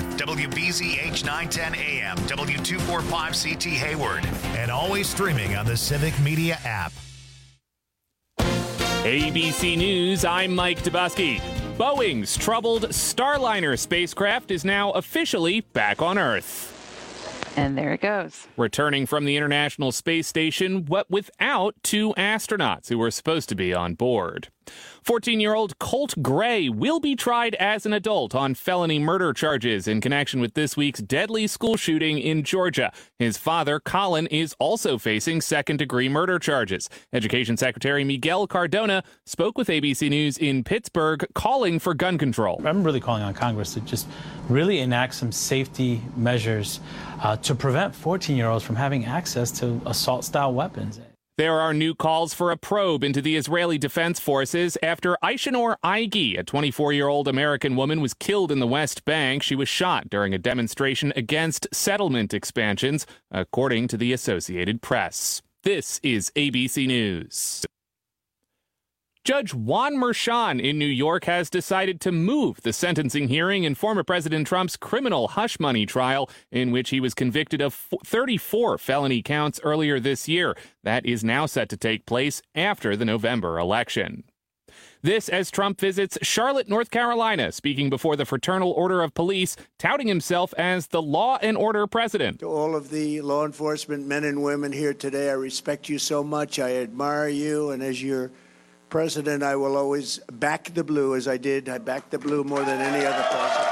North, WBZH 910 AM, W245CT Hayward, and always streaming on the Civic Media app. ABC News, I'm Mike Dubusky. Boeing's troubled Starliner spacecraft is now officially back on Earth. And there it goes. Returning from the International Space Station, but without two astronauts who were supposed to be on board. 14-year-old Colt Gray will be tried as an adult on felony murder charges in connection with this week's deadly school shooting in Georgia. His father, Colin, is also facing second-degree murder charges. Education Secretary Miguel Cardona spoke with ABC News in Pittsburgh, calling for gun control. I'm really calling on Congress to just really enact some safety measures to prevent 14-year-olds from having access to assault-style weapons. There are new calls for a probe into the Israeli Defense Forces after Aishanor Aigi, a 24-year-old American woman, was killed in the West Bank. She was shot during a demonstration against settlement expansions, according to the Associated Press. This is ABC News. Judge Juan Merchan in New York has decided to move the sentencing hearing in former President Trump's criminal hush money trial, in which he was convicted of 34 felony counts earlier this year. That is now set to take place after the November election. This as Trump visits Charlotte, North Carolina, speaking before the Fraternal Order of Police, touting himself as the law and order president. To all of the law enforcement men and women here today, I respect you so much. I admire you, and as your president, I will always back the blue as I did. I backed the blue more than any other president.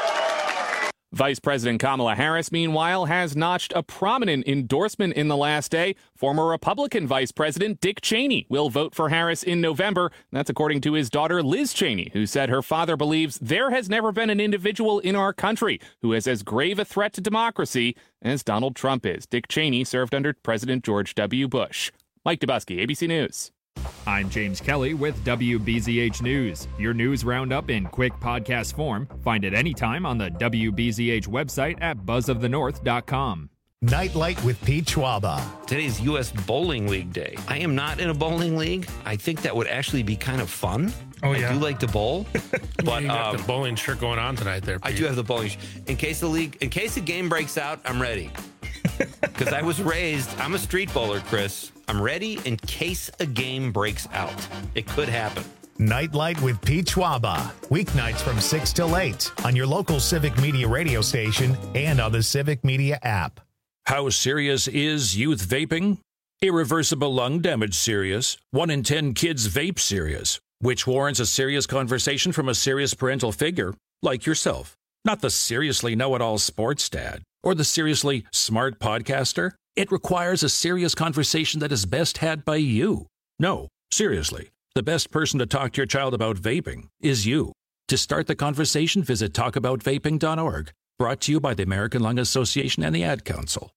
Vice President Kamala Harris, meanwhile, has notched a prominent endorsement in the last day. Former Republican Vice President Dick Cheney will vote for Harris in November. That's according to his daughter Liz Cheney, who said her father believes there has never been an individual in our country who is as grave a threat to democracy as Donald Trump is. Dick Cheney served under President George W. Bush. Mike Dubusky, ABC News. I'm James Kelly with WBZH News. Your news roundup in quick podcast form. Find it anytime on the WBZH website at buzzofthenorth.com. Nightlight with Pete Schwaba. Today's U.S. Bowling League Day. I am not in a bowling league. I think that would actually be kind of fun. Oh, yeah. I do like to bowl. But you got the bowling shirt going on tonight there, Pete. I do have the bowling shirt. In case the game breaks out, I'm ready. Because I was raised, I'm a street bowler, Chris. I'm ready in case a game breaks out. It could happen. Nightlight with Pete Schwaba. Weeknights from 6 till 8 on your local Civic Media radio station and on the Civic Media app. How serious is youth vaping? Irreversible lung damage serious. 1 in 10 kids vape serious, which warrants a serious conversation from a serious parental figure like yourself. Not the seriously know-it-all sports dad or the seriously smart podcaster. It requires a serious conversation that is best had by you. No, seriously, the best person to talk to your child about vaping is you. To start the conversation, visit talkaboutvaping.org. Brought to you by the American Lung Association and the Ad Council.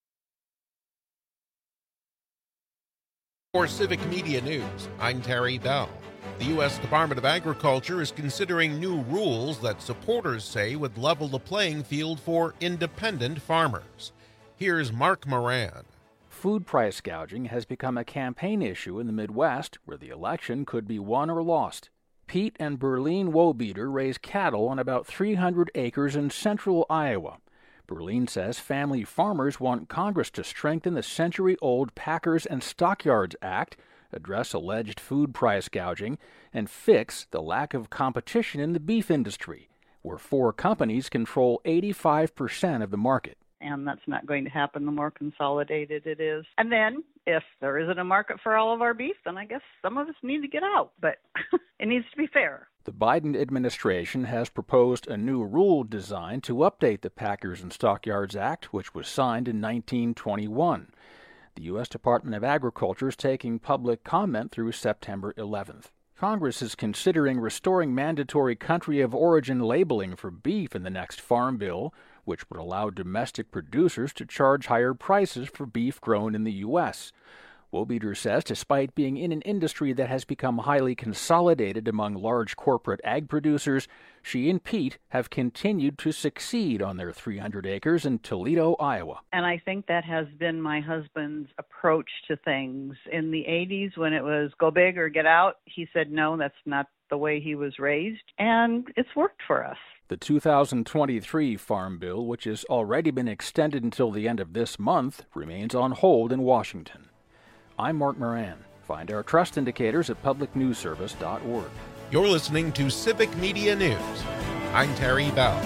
For Civic Media News, I'm Terry Bell. The U.S. Department of Agriculture is considering new rules that supporters say would level the playing field for independent farmers. Here's Mark Moran. Food price gouging has become a campaign issue in the Midwest, where the election could be won or lost. Pete and Berlene Wobeater raise cattle on about 300 acres in central Iowa. Berlene says family farmers want Congress to strengthen the century-old Packers and Stockyards Act, address alleged food price gouging, and fix the lack of competition in the beef industry, where 4 companies control 85% of the market. And that's not going to happen the more consolidated it is. And then, if there isn't a market for all of our beef, then I guess some of us need to get out. But it needs to be fair. The Biden administration has proposed a new rule designed to update the Packers and Stockyards Act, which was signed in 1921. The U.S. Department of Agriculture is taking public comment through September 11th. Congress is considering restoring mandatory country of origin labeling for beef in the next farm bill, which would allow domestic producers to charge higher prices for beef grown in the U.S. Wobeater says despite being in an industry that has become highly consolidated among large corporate ag producers, she and Pete have continued to succeed on their 300 acres in Toledo, Iowa. And I think that has been my husband's approach to things. In the 80s, when it was go big or get out, he said no, that's not the way he was raised, and it's worked for us. The 2023 Farm Bill, which has already been extended until the end of this month, remains on hold in Washington. I'm Mark Moran. Find our trust indicators at publicnewsservice.org. You're listening to Civic Media News. I'm Terry Bell.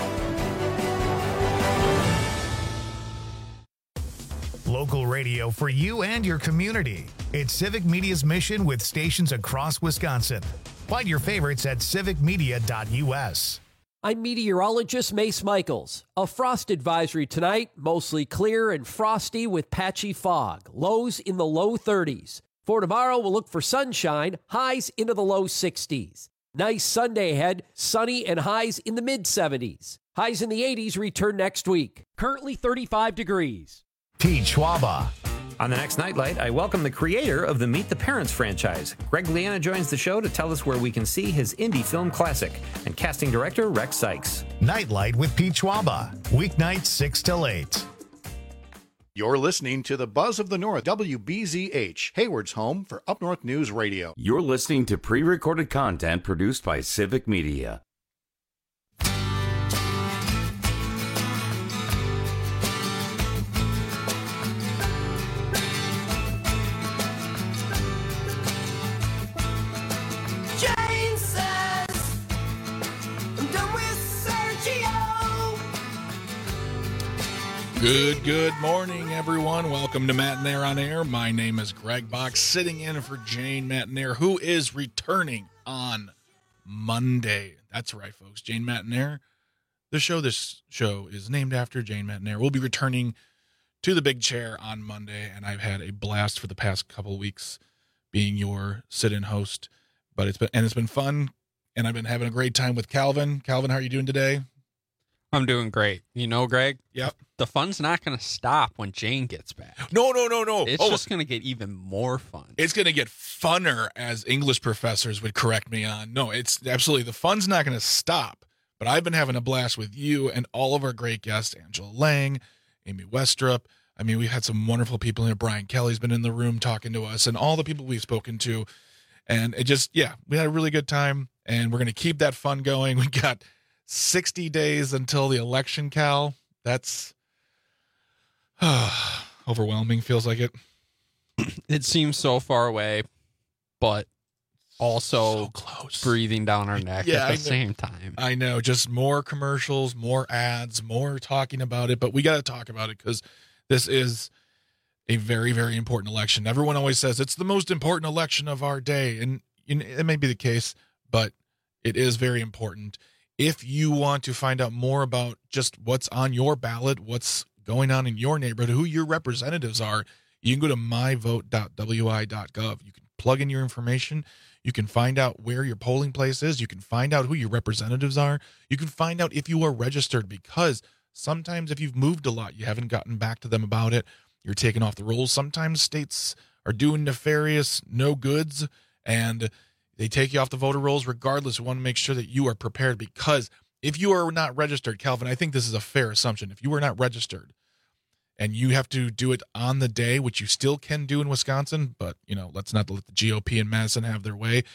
Local radio for you and your community. It's Civic Media's mission with stations across Wisconsin. Find your favorites at civicmedia.us. I'm meteorologist Mace Michaels. A frost advisory tonight, mostly clear and frosty with patchy fog. Lows in the low 30s. For tomorrow, we'll look for sunshine, highs into the low 60s. Nice Sunday ahead, sunny and highs in the mid-70s. Highs in the 80s return next week. Currently 35 degrees. Pete Schwaba. On the next Nightlight, I welcome the creator of the Meet the Parents franchise. Greg Liana joins the show to tell us where we can see his indie film classic, and casting director Rex Sykes. Nightlight with Pete Schwaba. Weeknights 6 till 8. You're listening to the Buzz of the North, WBZH, Hayward's home for Up North News Radio. You're listening to pre-recorded content produced by Civic Media. Good morning, everyone. Welcome to Matt and Air on Air. My name is Greg Box, sitting in for Jane Matt and Air, who is returning on Monday. That's right, folks. Jane Matt and Air. This show is named after Jane Matt and Air. We'll be returning to the big chair on Monday, and I've had a blast for the past couple of weeks being your sit-in host. But it's been fun, and I've been having a great time with Calvin. Calvin, how are you doing today? I'm doing great. You know, Greg? Yep. The fun's not going to stop when Jane gets back. No. It's just going to get even more fun. It's going to get funner, as English professors would correct me on. No, it's absolutely, the fun's not going to stop. But I've been having a blast with you and all of our great guests, Angela Lang, Amy Westrup. I mean, we've had some wonderful people here. Brian Kelly's been in the room talking to us, and all the people we've spoken to. And it just, we had a really good time, and we're going to keep that fun going. We got 60 days until the election, Cal. That's overwhelming, feels like it. It seems so far away, but also so close, breathing down our neck at the same time. I know, just more commercials, more ads, more talking about it, but we got to talk about it because this is a very, very important election. Everyone always says it's the most important election of our day, and it may be the case, but it is very important. If you want to find out more about just what's on your ballot, what's going on in your neighborhood, who your representatives are, you can go to myvote.wi.gov. You can plug in your information. You can find out where your polling place is. You can find out who your representatives are. You can find out if you are registered, because sometimes if you've moved a lot, you haven't gotten back to them about it. You're taken off the rolls. Sometimes states are doing nefarious no goods, and they take you off the voter rolls. Regardless, we want to make sure that you are prepared, because if you are not registered, Calvin, I think this is a fair assumption. If you are not registered and you have to do it on the day, which you still can do in Wisconsin, but, let's not let the GOP in Madison have their way,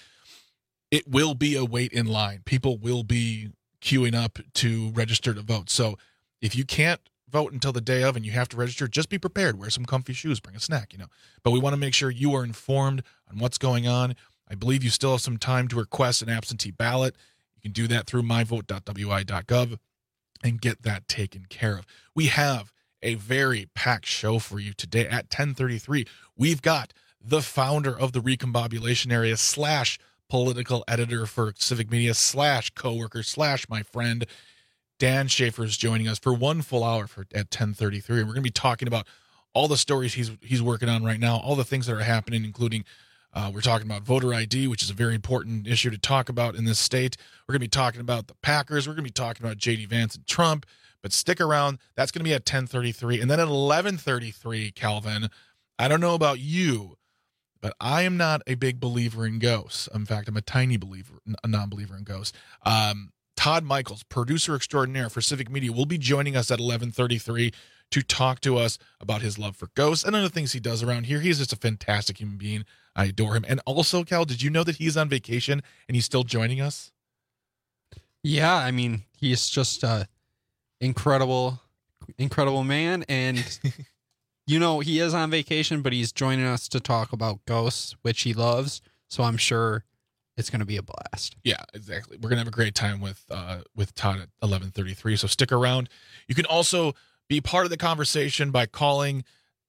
it will be a wait in line. People will be queuing up to register to vote. So if you can't vote until the day of and you have to register, just be prepared. Wear some comfy shoes, bring a snack, But we want to make sure you are informed on what's going on. I believe you still have some time to request an absentee ballot. You can do that through myvote.wi.gov and get that taken care of. We have a very packed show for you today at 10:33. We've got the founder of the Recombobulation Area / political editor for Civic Media / coworker / my friend Dan Schaefer is joining us for one full hour at 10:33. And we're going to be talking about all the stories he's working on right now, all the things that are happening, including we're talking about voter ID, which is a very important issue to talk about in this state. We're going to be talking about the Packers. We're going to be talking about J.D. Vance and Trump. But stick around. That's going to be at 10:33. And then at 11:33, Calvin, I don't know about you, but I am not a big believer in ghosts. In fact, I'm a tiny non-believer in ghosts. Todd Michaels, producer extraordinaire for Civic Media, will be joining us at 11:33 to talk to us about his love for ghosts and other things he does around here. He's just a fantastic human being. I adore him. And also, Cal, did you know that he's on vacation and he's still joining us? Yeah, I mean, he's just a incredible man. And, he is on vacation, but he's joining us to talk about ghosts, which he loves. So I'm sure it's going to be a blast. Yeah, exactly. We're going to have a great time with Todd at 11:33. So stick around. You can also be part of the conversation by calling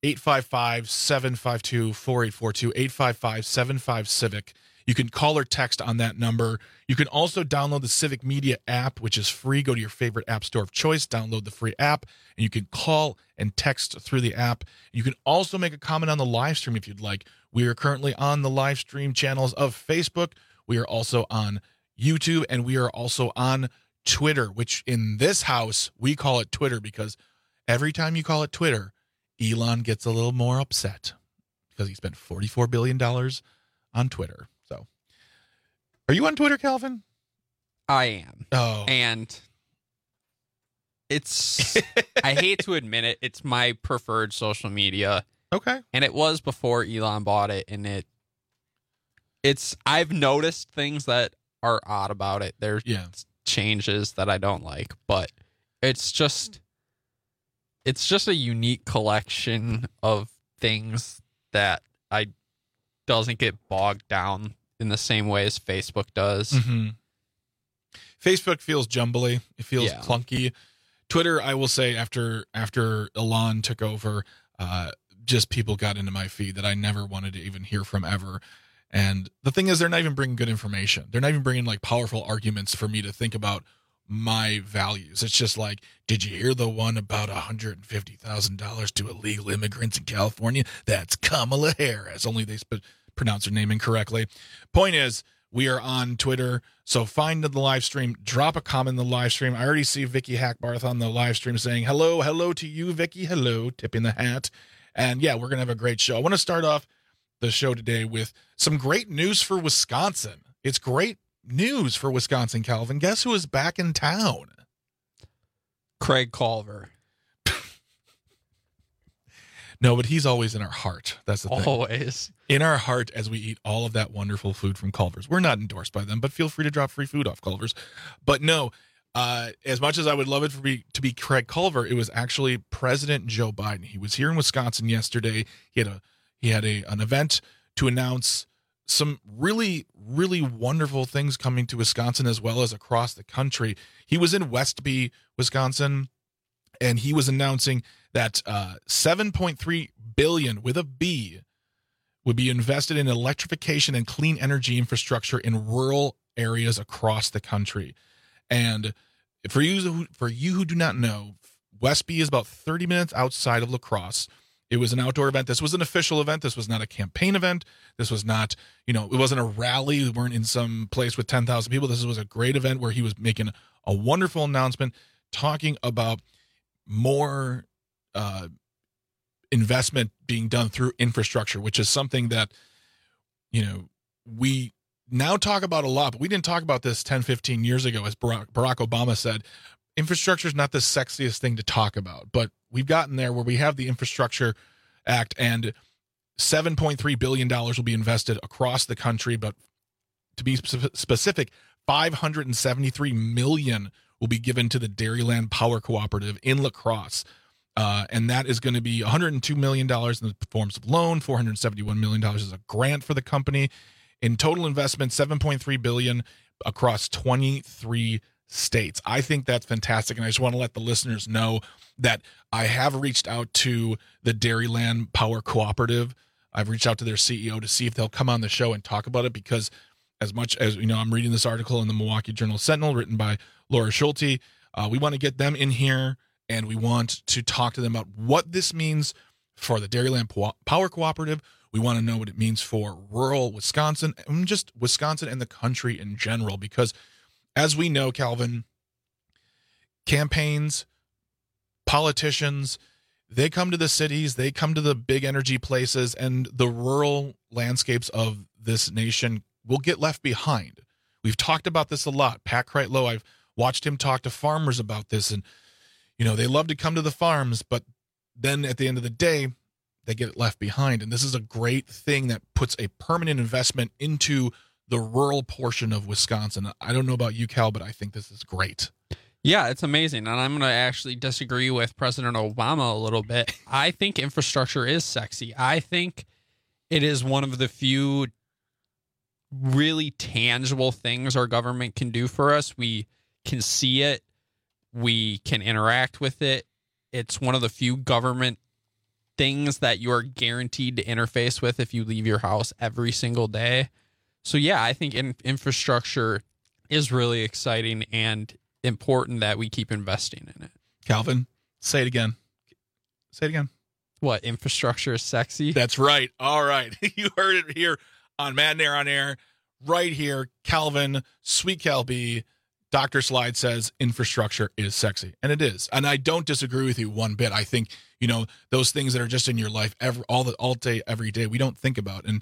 855-752-4842, 855-75-CIVIC. You can call or text on that number. You can also download the Civic Media app, which is free. Go to your favorite app store of choice, download the free app, and you can call and text through the app. You can also make a comment on the live stream if you'd like. We are currently on the live stream channels of Facebook. We are also on YouTube, and we are also on Twitter, which in this house, we call it Twitter because every time you call it Twitter, Elon gets a little more upset because he spent $44 billion on Twitter. So, are you on Twitter, Calvin? I am. Oh. And it's, I hate to admit it, it's my preferred social media. Okay. And it was before Elon bought it, and I've noticed things that are odd about it. There's changes that I don't like, but it's just a unique collection of things that doesn't get bogged down in the same way as Facebook does. Mm-hmm. Facebook feels jumbly. It feels clunky. Twitter, I will say, after Elon took over, just people got into my feed that I never wanted to even hear from ever. And the thing is, they're not even bringing good information. They're not even bringing like powerful arguments for me to think about my values. It's just like, did you hear the one about $150,000 to illegal immigrants in California? That's Kamala Harris. Only they pronounce her name incorrectly. Point is, we are on Twitter, so find the live stream, drop a comment in the live stream. I already see Vicky Hackbarth on the live stream saying, hello to you, Vicky, hello, tipping the hat. And yeah, we're going to have a great show. I want to start off the show today with some great news for Wisconsin. It's great news for Wisconsin, Calvin. Guess who is back in town? Craig Culver. No, but he's always in our heart. That's the thing. Always. In our heart as we eat all of that wonderful food from Culver's. We're not endorsed by them, but feel free to drop free food off Culver's. But no, as much as I would love it to be Craig Culver, it was actually President Joe Biden. He was here in Wisconsin yesterday. He had an event to announce some really, really wonderful things coming to Wisconsin as well as across the country. He was in Westby, Wisconsin, and he was announcing that $7.3 billion with a B would be invested in electrification and clean energy infrastructure in rural areas across the country. And for you who do not know, Westby is about 30 minutes outside of La Crosse. It was an outdoor event. This was an official event. This was not a campaign event. This was not, it wasn't a rally. We weren't in some place with 10,000 people. This was a great event where he was making a wonderful announcement talking about more investment being done through infrastructure, which is something that, we now talk about a lot, but we didn't talk about this 10, 15 years ago. As Barack Obama said, infrastructure is not the sexiest thing to talk about, but we've gotten there where we have the Infrastructure Act, and $7.3 billion will be invested across the country. But to be specific, $573 million will be given to the Dairyland Power Cooperative in La Crosse. And that is going to be $102 million in the forms of loan, $471 million as a grant for the company. In total investment, $7.3 billion across 23 states. I think that's fantastic, and I just want to let the listeners know that I have reached out to the Dairyland Power Cooperative. I've reached out to their CEO to see if they'll come on the show and talk about it, because as much as, I'm reading this article in the Milwaukee Journal-Sentinel written by Laura Schulte, we want to get them in here, and we want to talk to them about what this means for the Dairyland Power Cooperative. We want to know what it means for rural Wisconsin, and just Wisconsin and the country in general, because as we know, Calvin, campaigns, politicians, they come to the cities, they come to the big energy places, and the rural landscapes of this nation will get left behind. We've talked about this a lot. Pat Kreitlow, I've watched him talk to farmers about this, and, they love to come to the farms, but then at the end of the day, they get left behind. And this is a great thing that puts a permanent investment into the rural portion of Wisconsin. I don't know about you, Cal, but I think this is great. Yeah, it's amazing. And I'm going to actually disagree with President Obama a little bit. I think infrastructure is sexy. I think it is one of the few really tangible things our government can do for us. We can see it. We can interact with it. It's one of the few government things that you are guaranteed to interface with if you leave your house every single day. So yeah, I think infrastructure is really exciting and important that we keep investing in it. Calvin, say it again. Say it again. What, infrastructure is sexy? That's right. All right. You heard it here on Matt and Air on Air. Right here, Calvin, Sweet Cal B, Dr. Slide says infrastructure is sexy. And it is. And I don't disagree with you one bit. I think, those things that are just in your life all day, every day, we don't think about. And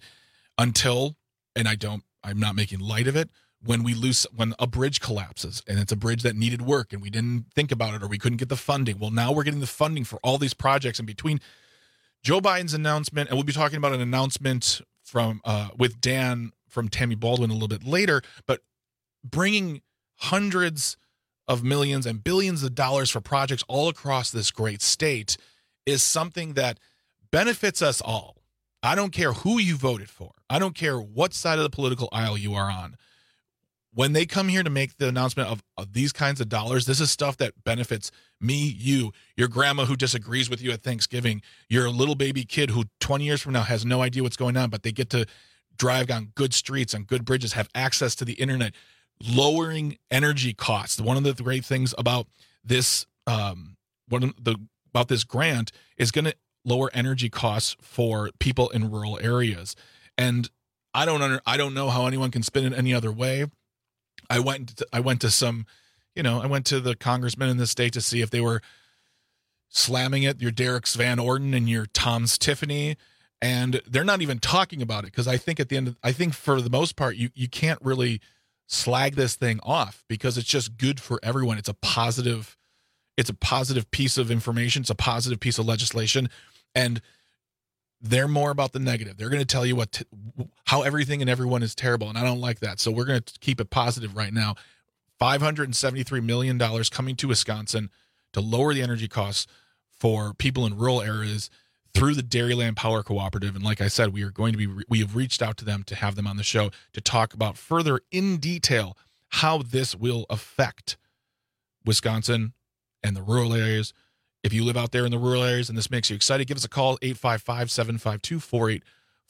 I'm not making light of it, when a bridge collapses and it's a bridge that needed work and we didn't think about it or we couldn't get the funding. Well, now we're getting the funding for all these projects. And between Joe Biden's announcement, and we'll be talking about an announcement from with Dan from Tammy Baldwin a little bit later, but bringing hundreds of millions and billions of dollars for projects all across this great state is something that benefits us all. I don't care who you voted for. I don't care what side of the political aisle you are on. When they come here to make the announcement of these kinds of dollars, this is stuff that benefits me, you, your grandma who disagrees with you at Thanksgiving, your little baby kid who 20 years from now has no idea what's going on, but they get to drive on good streets, on good bridges, have access to the internet, lowering energy costs. One of the great things about this, about this grant is going to lower energy costs for people in rural areas. And I don't know how anyone can spin it any other way. I went to the congressmen in the state to see if they were slamming it, your Derek Van Orden and your Tom's Tiffany, and they're not even talking about it, because I think for the most part you can't really slag this thing off because it's just good for everyone. It's a positive piece of information. It's a positive piece of legislation, and they're more about the negative. They're going to tell you how everything and everyone is terrible, and I don't like that. So we're going to keep it positive right now. $573 million coming to Wisconsin to lower the energy costs for people in rural areas through the Dairyland Power Cooperative. And like I said, we have reached out to them to have them on the show to talk about further in detail how this will affect Wisconsin and the rural areas. If you live out there in the rural areas and this makes you excited, give us a call, 855-752-4842,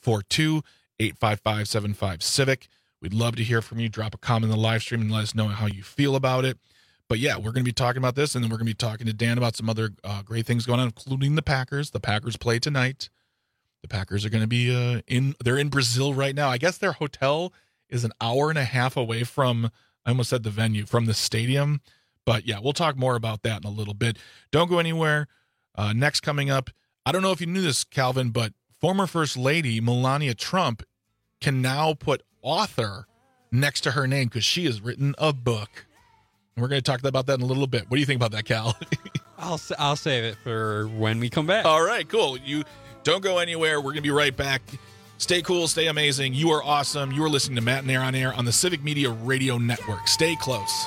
855-75-CIVIC. We'd love to hear from you. Drop a comment in the live stream and let us know how you feel about it. But yeah, we're going to be talking about this, and then we're going to be talking to Dan about some other great things going on, including the Packers. The Packers play tonight. The Packers are going to be they're in Brazil right now. I guess their hotel is an hour and a half away from, I almost said the venue, from the stadium. But yeah, we'll talk more about that in a little bit. Don't go anywhere. Next coming up, I don't know if you knew this, Calvin, but former First Lady Melania Trump can now put author next to her name because she has written a book. And we're going to talk about that in a little bit. What do you think about that, Cal? I'll save it for when we come back. All right, cool. You don't go anywhere. We're going to be right back. Stay cool. Stay amazing. You are awesome. You are listening to Matt and Air on Air on the Civic Media Radio Network. Stay close.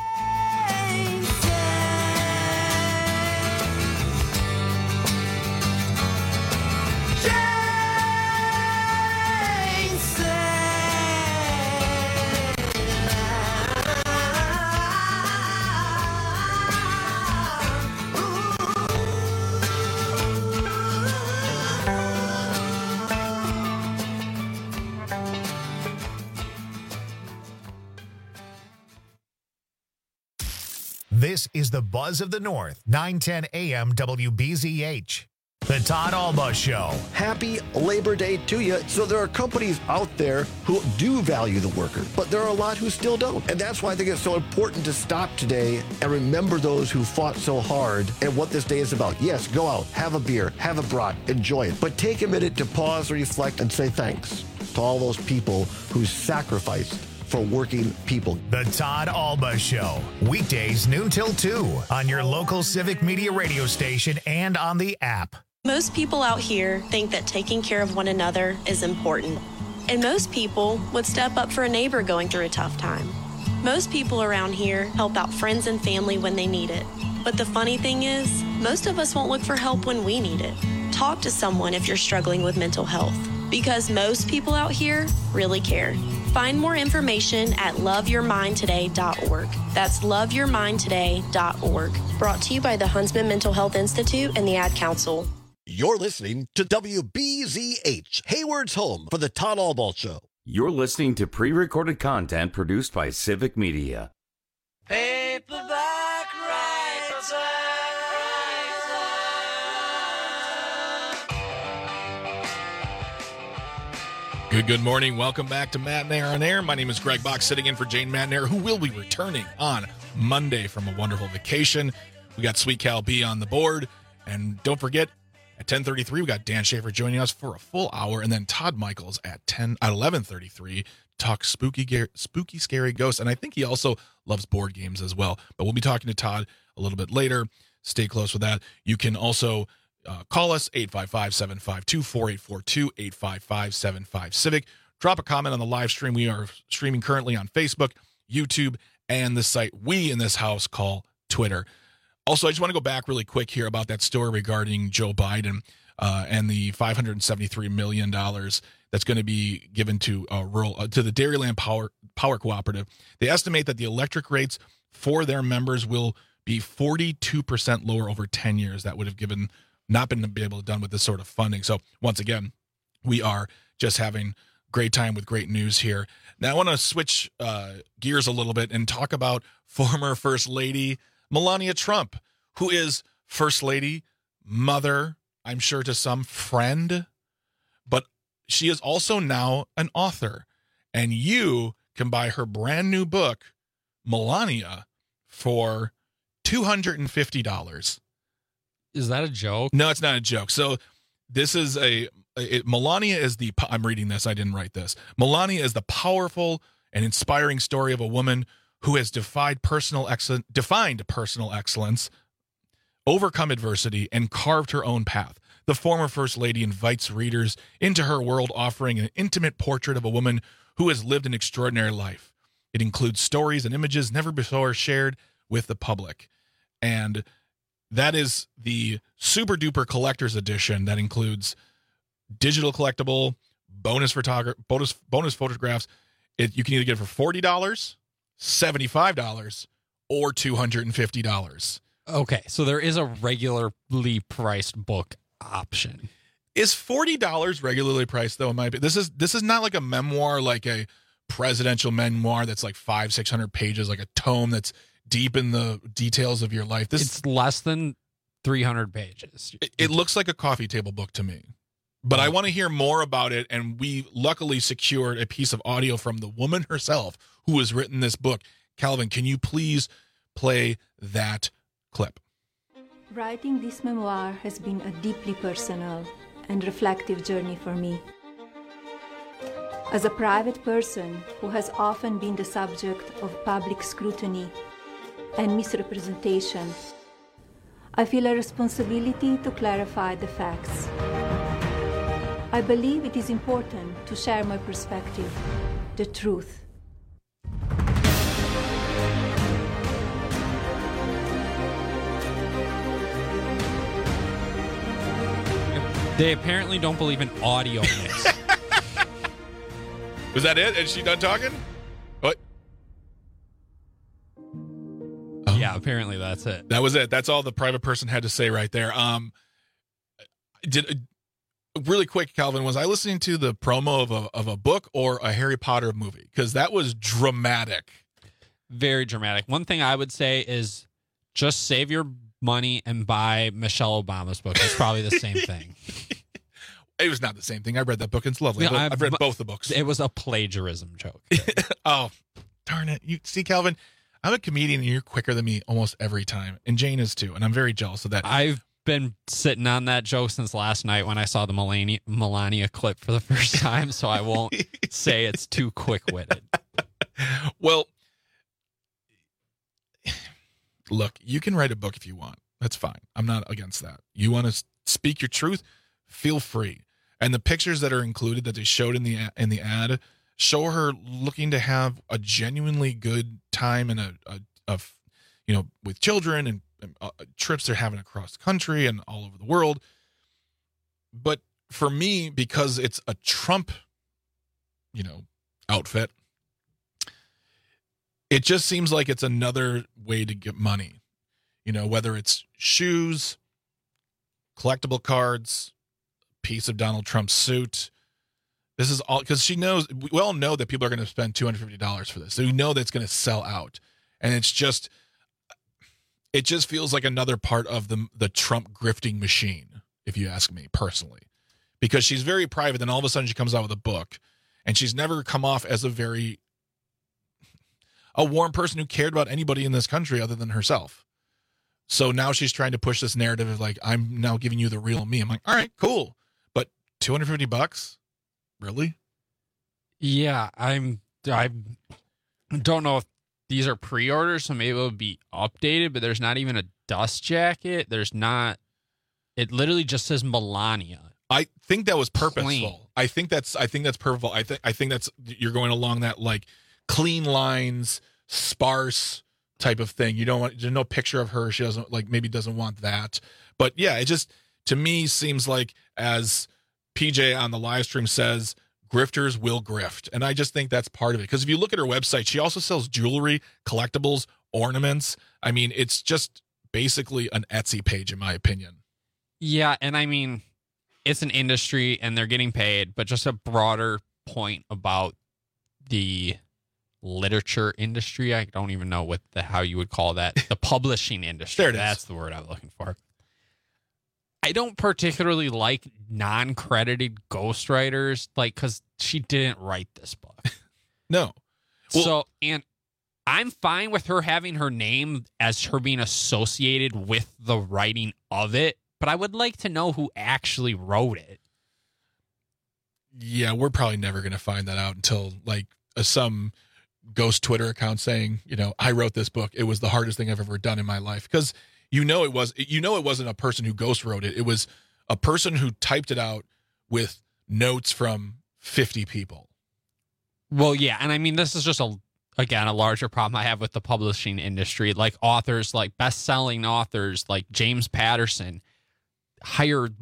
This is the Buzz of the North, 910 AM WBZH. The Todd Alba Show. Happy Labor Day to you. So there are companies out there who do value the worker, but there are a lot who still don't. And that's why I think it's so important to stop today and remember those who fought so hard and what this day is about. Yes, go out, have a beer, have a brat, enjoy it. But take a minute to pause, reflect, and say thanks to all those people who sacrificed for working people. The Todd Alba Show. Weekdays noon till 2 on your local Civic Media radio station and on the app. Most people out here think that taking care of one another is important. And most people would step up for a neighbor going through a tough time. Most people around here help out friends and family when they need it. But the funny thing is, most of us won't look for help when we need it. Talk to someone if you're struggling with mental health, because most people out here really care. Find more information at loveyourmindtoday.org. That's loveyourmindtoday.org. Brought to you by the Huntsman Mental Health Institute and the Ad Council. You're listening to WBZH, Hayward's home for the Todd Albaugh Show. You're listening to pre-recorded content produced by Civic Media. Paperback writer. Good morning. Welcome back to Matt Nair on Air. My name is Greg Bach, sitting in for Jane Matt Nair, who will be returning on Monday from a wonderful vacation. We got Sweet Cal B on the board. And don't forget, at 10:33, we got Dan Schaefer joining us for a full hour, and then Todd Michaels at 11:33 talk spooky, scary ghosts. And I think he also loves board games as well. But we'll be talking to Todd a little bit later. Stay close with that. You can also call us 855-752-4842, 855-75-CIVIC. Drop a comment on the live stream. We are streaming currently on Facebook, YouTube, and the site we in this house call Twitter. Also, I just want to go back really quick here about that story regarding Joe Biden and the $573 million that's going to be given to to the Dairyland Power Cooperative. They estimate that the electric rates for their members will be 42% lower over 10 years. That would have not been able to done with this sort of funding. So once again, we are just having great time with great news here. Now I want to switch gears a little bit and talk about former First Lady Melania Trump, who is First Lady, mother, I'm sure to some, friend, but she is also now an author. And you can buy her brand new book, Melania, for $250. Is that a joke? No, it's not a joke. So this is Melania is I'm reading this. I didn't write this. Melania is the powerful and inspiring story of a woman who has defined personal excellence, overcome adversity, and carved her own path. The former First Lady invites readers into her world, offering an intimate portrait of a woman who has lived an extraordinary life. It includes stories and images never before shared with the public. And that is the super duper collector's edition that includes digital collectible, bonus photographs. You can either get it for $40, $75, or $250. Okay, so there is a regularly priced book option. Is $40 regularly priced though? This is not like a memoir, like a presidential memoir that's like 500-600 pages, like a tome that's deep in the details of your life. It's less than 300 pages. It looks like a coffee table book to me. But I want to hear more about it, and we luckily secured a piece of audio from the woman herself who has written this book. Calvin, can you please play that clip? Writing this memoir has been a deeply personal and reflective journey for me. As a private person who has often been the subject of public scrutiny and misrepresentation, I feel a responsibility to clarify the facts. I believe it is important to share my perspective, the truth. They apparently don't believe in audio mix. Was that it? Is she done talking? What? Oh. Yeah, apparently that's it. That was it. That's all the private person had to say right there. Really quick, Calvin, was I listening to the promo of a book or a Harry Potter movie? Because that was dramatic. Very dramatic. One thing I would say is just save your money and buy Michelle Obama's book. It's probably the same thing. It was not the same thing. I read that book. It's lovely. Yeah, I've read both the books. It was a plagiarism joke. Oh, darn it. You see, Calvin, I'm a comedian and you're quicker than me almost every time. And Jane is too. And I'm very jealous of that. I've been sitting on that joke since last night when I saw the Melania clip for the first time, so I won't say it's too quick-witted. Well, look, you can write a book if you want. That's fine. I'm not against that. You want to speak your truth? Feel free. And the pictures that are included that they showed in the ad show her looking to have a genuinely good time and with children and trips they're having across country and all over the world. But for me, because it's a Trump, outfit, it just seems like it's another way to get money. Whether it's shoes, collectible cards, piece of Donald Trump's suit. This is all because we all know that people are going to spend $250 for this. So we know that it's going to sell out. And it just feels like another part of the Trump grifting machine, if you ask me personally, because she's very private. Then all of a sudden she comes out with a book, and she's never come off as a warm person who cared about anybody in this country other than herself. So now she's trying to push this narrative of like, I'm now giving you the real me. I'm like, all right, cool. But $250? Really? Yeah, I don't know if these are pre-orders, so maybe it'll be updated, but there's not even a dust jacket. There's not. It literally just says Melania. I think that was purposeful. Clean. I think that's purposeful. I think that's you're going along that like clean lines, sparse type of thing. You don't want, there's no picture of her. She doesn't want that. But yeah, it just to me seems like, as PJ on the live stream says, grifters will grift. And I just think that's part of it. Because if you look at her website, she also sells jewelry, collectibles, ornaments. I mean, it's just basically an Etsy page, in my opinion. Yeah, and I mean, it's an industry and they're getting paid, but just a broader point about the literature industry. I don't even know how you would call that. The publishing industry. There it is. That's the word I'm looking for. I don't particularly like non-credited ghostwriters, because she didn't write this book. No. Well, and I'm fine with her having her name as her being associated with the writing of it, but I would like to know who actually wrote it. Yeah, we're probably never going to find that out until some ghost Twitter account saying, I wrote this book. It was the hardest thing I've ever done in my life. Because it wasn't a person who ghost wrote it. It was a person who typed it out with notes from 50 people. Well, yeah. And I mean, this is just a larger problem I have with the publishing industry. Like authors, like best-selling authors like James Patterson hired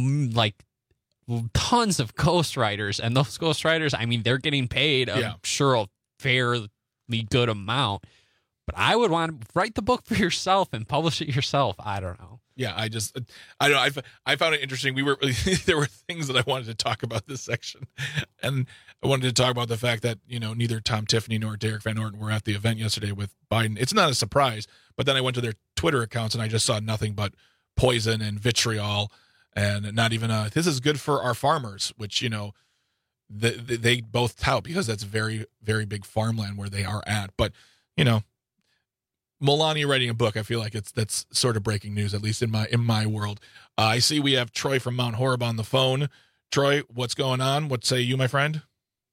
tons of ghostwriters, and those ghostwriters, I mean, they're getting paid, I'm sure, a fairly good amount. But I would want to write the book for yourself and publish it yourself. I don't know. Yeah, I don't know. I found it interesting. There were things that I wanted to talk about this section, and I wanted to talk about the fact that neither Tom Tiffany nor Derek Van Orton were at the event yesterday with Biden. It's not a surprise, but then I went to their Twitter accounts and I just saw nothing but poison and vitriol, and not even this is good for our farmers, which they both tout, because that's very, very big farmland where they are at. But Melania writing a book, I feel like that's sort of breaking news, at least in my world. I see we have Troy from Mount Horeb on the phone. Troy, what's going on? What say you, my friend?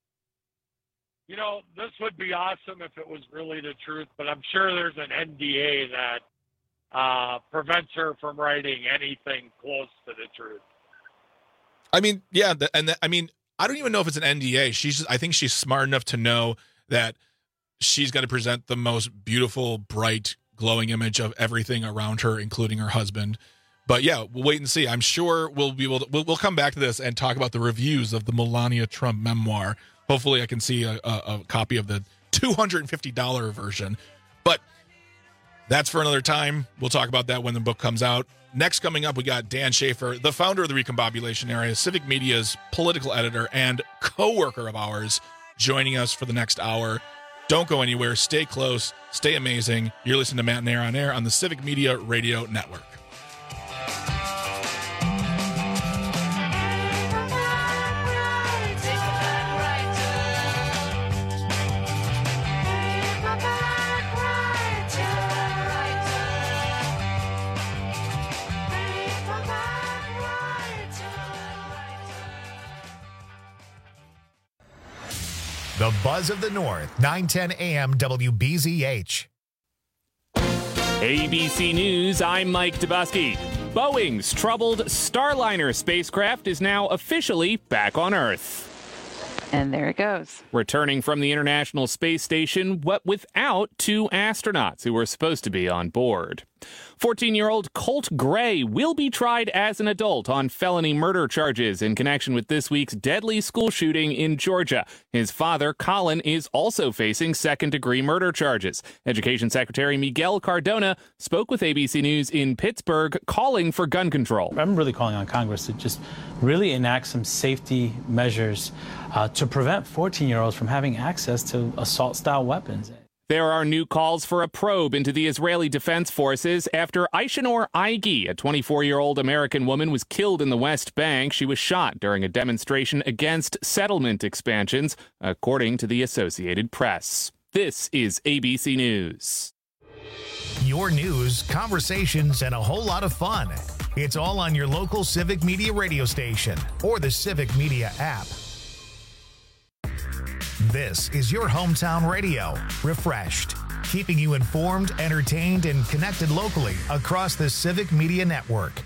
This would be awesome if it was really the truth, but I'm sure there's an NDA that prevents her from writing anything close to the truth. I mean, yeah, I don't even know if it's an NDA. I think she's smart enough to know that she's got to present the most beautiful, bright, glowing image of everything around her, including her husband. But yeah, we'll wait and see. I'm sure we'll be able to. We'll come back to this and talk about the reviews of the Melania Trump memoir. Hopefully, I can see a copy of the $250 version. But that's for another time. We'll talk about that when the book comes out. Next, coming up, we got Dan Schaefer, the founder of the Recombobulation Area, Civic Media's political editor and co-worker of ours, joining us for the next hour. Don't go anywhere. Stay close. Stay amazing. You're listening to Matt and Aaron on Air on the Civic Media Radio Network. The Buzz of the North, 910 AM WBZH. ABC News, I'm Mike Dubusky. Boeing's troubled Starliner spacecraft is now officially back on Earth. And there it goes. Returning from the International Space Station, but without 2 astronauts who were supposed to be on board. 14-year-old Colt Gray will be tried as an adult on felony murder charges in connection with this week's deadly school shooting in Georgia. His father, Colin, is also facing second-degree murder charges. Education Secretary Miguel Cardona spoke with ABC News in Pittsburgh, calling for gun control. I'm really calling on Congress to just really enact some safety measures to prevent 14-year-olds from having access to assault-style weapons. There are new calls for a probe into the Israeli Defense Forces after Aishanor Aigi, a 24-year-old American woman, was killed in the West Bank. She was shot during a demonstration against settlement expansions, according to the Associated Press. This is ABC News. Your news, conversations, and a whole lot of fun. It's all on your local Civic Media radio station or the Civic Media app. This is your hometown radio, refreshed, keeping you informed, entertained, and connected locally across the Civic Media Network.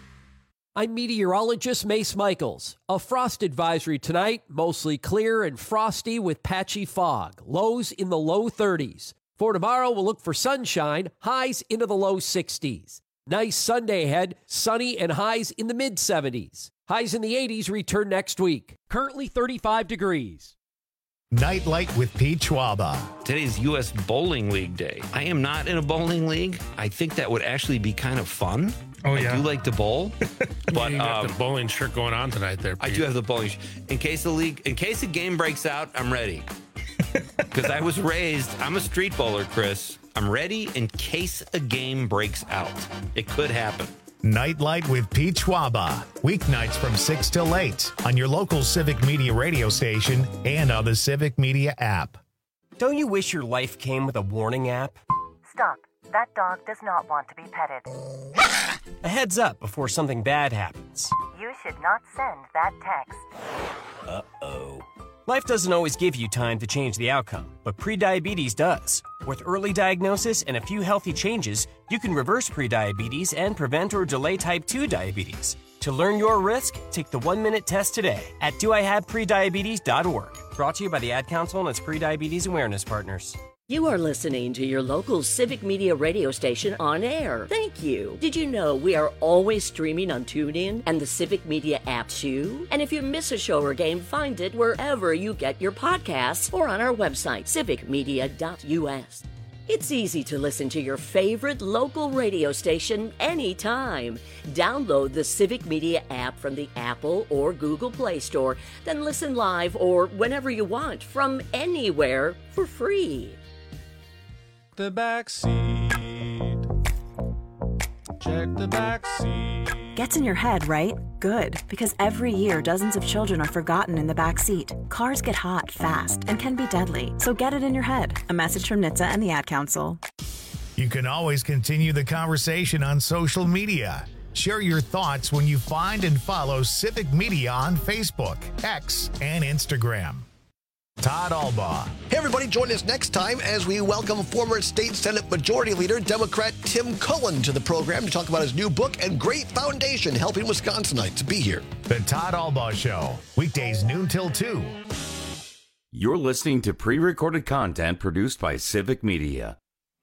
I'm meteorologist Mace Michaels. A frost advisory tonight, mostly clear and frosty with patchy fog, lows in the low 30s. For tomorrow, we'll look for sunshine, highs into the low 60s. Nice Sunday ahead, sunny and highs in the mid-70s. Highs in the 80s return next week. Currently 35 degrees. Nightlight with Pete Schwaba. Today's U.S. Bowling League Day. I am not in a bowling league. I think that would actually be kind of fun. Oh, yeah. I do like to bowl. But you got the bowling shirt going on tonight there, Pete. I do have the bowling shirt. In case the game breaks out, I'm ready. Because I was raised, I'm a street bowler, Chris. I'm ready in case a game breaks out. It could happen. Nightlight with Pete Schwaba. Weeknights from 6 till 8 on your local Civic Media radio station and on the Civic Media app. Don't you wish your life came with a warning app? Stop. That dog does not want to be petted. A heads up before something bad happens. You should not send that text. Uh-oh. Life doesn't always give you time to change the outcome, but prediabetes does. With early diagnosis and a few healthy changes, you can reverse prediabetes and prevent or delay type 2 diabetes. To learn your risk, take the 1-minute test today at doihaveprediabetes.org. Brought to you by the Ad Council and its prediabetes awareness partners. You are listening to your local Civic Media radio station on air. Thank you. Did you know we are always streaming on TuneIn and the Civic Media app too? And if you miss a show or game, find it wherever you get your podcasts or on our website, civicmedia.us. It's easy to listen to your favorite local radio station anytime. Download the Civic Media app from the Apple or Google Play Store, then listen live or whenever you want from anywhere for free. The back seat. Check the back seat. Gets in your head, right? Good, because every year dozens of children are forgotten in the back seat. Cars get hot fast and can be deadly, so get it in your head. A message from NHTSA and the Ad Council. You can always continue the conversation on social media. Share your thoughts when you find and follow Civic Media on Facebook, X, and Instagram. Todd Albaugh. Hey, everybody, join us next time as we welcome former State Senate Majority Leader, Democrat Tim Cullen, to the program to talk about his new book and great foundation helping Wisconsinites. Be here. The Todd Albaugh Show, weekdays noon till 2. You're listening to pre-recorded content produced by Civic Media.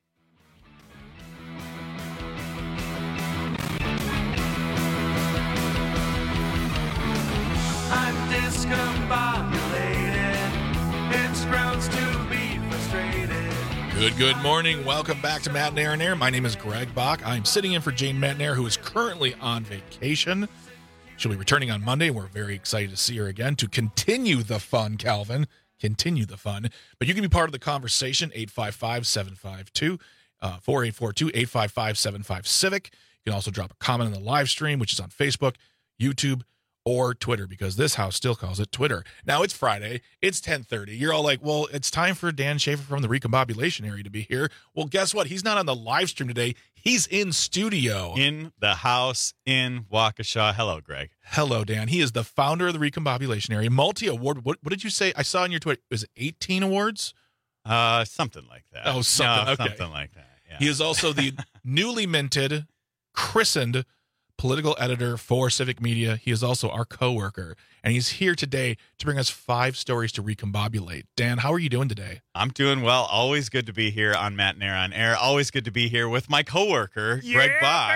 I'm discombobulated. It's grounds to be frustrated. Good morning. Welcome back to Matinee on Air. My name is Greg Bach. I'm sitting in for Jane Matinee, who is currently on vacation. She'll be returning on Monday. We're very excited to see her again to continue the fun, Calvin. Continue the fun. But you can be part of the conversation, 855-752, 4842, 855-75-CIVIC. You can also drop a comment on the live stream, which is on Facebook, YouTube, or Twitter, because this house still calls it Twitter. Now, it's Friday. It's 10:30. You're all like, well, it's time for Dan Schaefer from the Recombobulation area to be here. Well, guess what? He's not on the live stream today. He's in studio. In the house in Waukesha. Hello, Greg. Hello, Dan. He is the founder of the Recombobulation area. Multi-award. What did you say? I saw on your Twitter. Was it 18 awards? Something like that. Oh, something. No, okay. Something like that. Yeah. He is also the newly minted, christened political editor for Civic Media. He is also our coworker, and he's here today to bring us 5 stories to recombobulate. Dan, how are you doing today? I'm doing well. Always good to be here on Matt and Air on Air. Always good to be here with my coworker, Greg Bach.